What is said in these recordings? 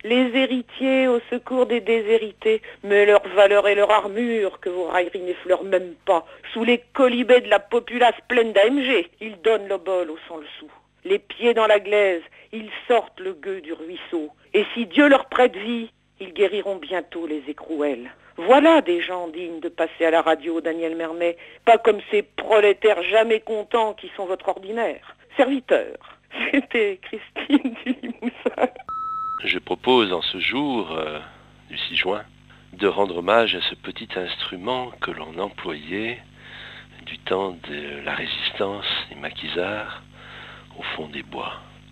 Les héritiers au secours des déshérités, mais leur valeur et leur armure, que vos railleries n'effleurent même pas. Sous les colibets de la populace pleine d'AMG, ils donnent le bol au sans le sou. Les pieds dans la glaise, ils sortent le gueux du ruisseau. Et si Dieu leur prête vie, ils guériront bientôt les écrouelles. Voilà des gens dignes de passer à la radio, Daniel Mermet, pas comme ces prolétaires jamais contents qui sont votre ordinaire. Serviteurs. C'était Christine Dulimoussa. Je propose en ce jour du 6 juin de rendre hommage à ce petit instrument que l'on employait du temps de la résistance des maquisards au fond des bois.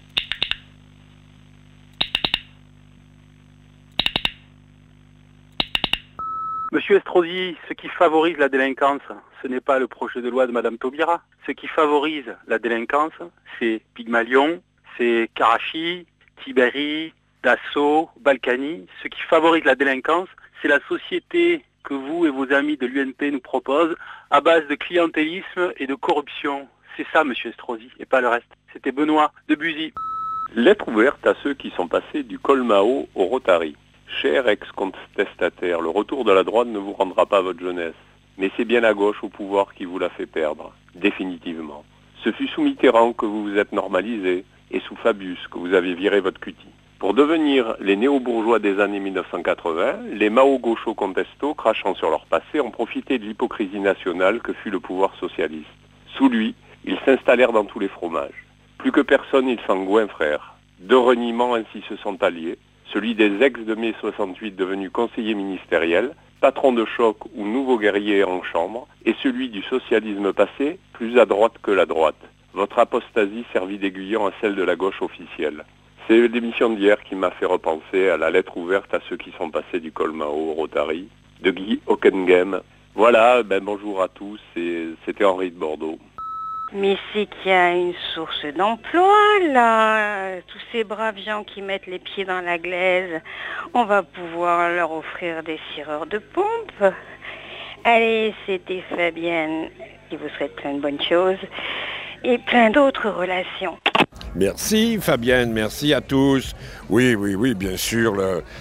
Monsieur Estrosi, ce qui favorise la délinquance, ce n'est pas le projet de loi de Madame Taubira. Ce qui favorise la délinquance, c'est Pygmalion, c'est Karachi, Tiberi, Dassault, Balkany. Ce qui favorise la délinquance, c'est la société que vous et vos amis de l'UNP nous proposent à base de clientélisme et de corruption. C'est ça, monsieur Estrosi, et pas le reste. C'était Benoît de Buzy. Lettre ouverte à ceux qui sont passés du Colmao au Rotary. Cher ex-contestataire, le retour de la droite ne vous rendra pas votre jeunesse. Mais c'est bien la gauche au pouvoir qui vous l'a fait perdre, définitivement. Ce fut sous Mitterrand que vous vous êtes normalisé, et sous Fabius que vous avez viré votre cutie. Pour devenir les néo-bourgeois des années 1980, les Mao-gauchos contestos, crachant sur leur passé, ont profité de l'hypocrisie nationale que fut le pouvoir socialiste. Sous lui, ils s'installèrent dans tous les fromages. Plus que personne, ils s'engouinfrèrent. Deux reniements ainsi se sont alliés, celui des ex de mai 68 devenus conseillers ministériels, patron de choc ou nouveau guerrier en chambre, et celui du socialisme passé, plus à droite que la droite. Votre apostasie servit d'aiguillon à celle de la gauche officielle. C'est l'émission d'hier qui m'a fait repenser à la lettre ouverte à ceux qui sont passés du Colmao au Rotary, de Guy Hockenghem. Voilà, bonjour à tous, c'était Henri de Bordeaux. Mais c'est qu'il y a une source d'emploi, là. Tous ces braves gens qui mettent les pieds dans la glaise, on va pouvoir leur offrir des cireurs de pompe. Allez, c'était Fabienne qui vous souhaite plein de bonnes choses et plein d'autres relations. Merci Fabienne, merci à tous. Oui, bien sûr,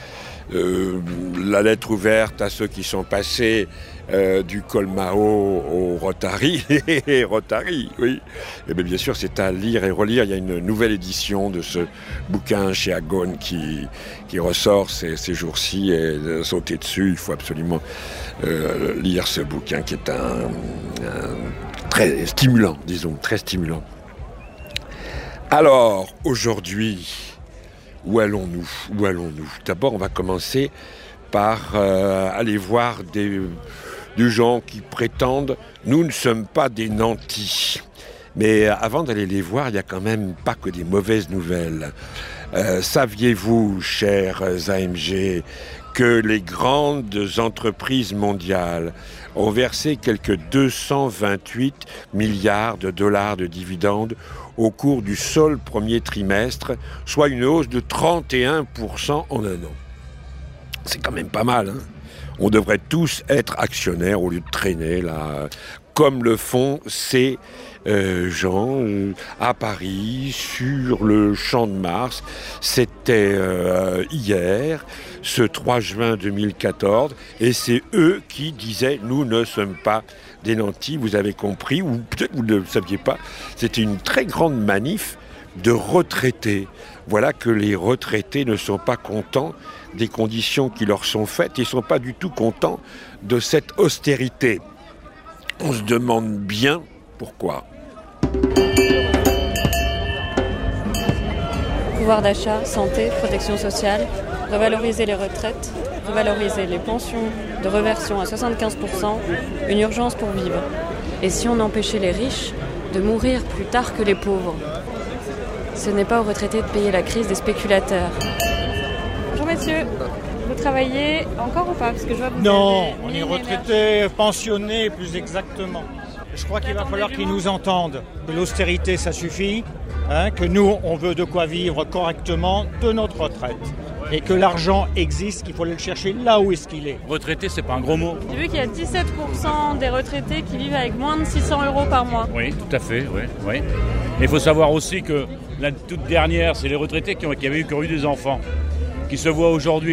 la lettre ouverte à ceux qui sont passés du Colmao au Rotary. Rotary, oui. Et bien sûr, c'est à lire et relire. Il y a une nouvelle édition de ce bouquin chez Agone qui ressort ces jours-ci et sauter dessus. Il faut absolument lire ce bouquin qui est un très stimulant, disons, très stimulant. Alors, aujourd'hui, où allons-nous ? D'abord, on va commencer par aller voir des gens qui prétendent « nous ne sommes pas des nantis ». Mais avant d'aller les voir, il n'y a quand même pas que des mauvaises nouvelles. Saviez-vous, chers AMG, que les grandes entreprises mondiales ont versé quelques 228 milliards de dollars de dividendes au cours du seul premier trimestre, soit une hausse de 31% en un an. C'est quand même pas mal, hein ? On devrait tous être actionnaires au lieu de traîner là, comme le font ces gens à Paris, sur le Champ de Mars. C'était hier, ce 3 juin 2014, et c'est eux qui disaient « nous ne sommes pas des nantis », vous avez compris, ou peut-être vous ne le saviez pas, c'était une très grande manif de retraités. Voilà que les retraités ne sont pas contents des conditions qui leur sont faites, ils ne sont pas du tout contents de cette austérité. On se demande bien pourquoi. Pouvoir d'achat, santé, protection sociale, revaloriser les retraites, revaloriser les pensions de reversion à 75%, une urgence pour vivre. Et si on empêchait les riches de mourir plus tard que les pauvres ? Ce n'est pas aux retraités de payer la crise des spéculateurs. Bonjour messieurs, vous travaillez encore ou pas ? Parce que je vois que vous Non, on est retraités, pensionnés plus exactement. Je crois qu'il va falloir qu'ils nous entendent. Que l'austérité, ça suffit. Que nous, on veut de quoi vivre correctement de notre retraite. Et que l'argent existe, qu'il faut aller le chercher là où est-ce qu'il est. Retraité, c'est pas un gros mot. J'ai vu qu'il y a 17% des retraités qui vivent avec moins de 600 € par mois. Oui, tout à fait, oui. Mais il faut savoir aussi que la toute dernière, c'est les retraités qui ont eu des enfants, qui se voit aujourd'hui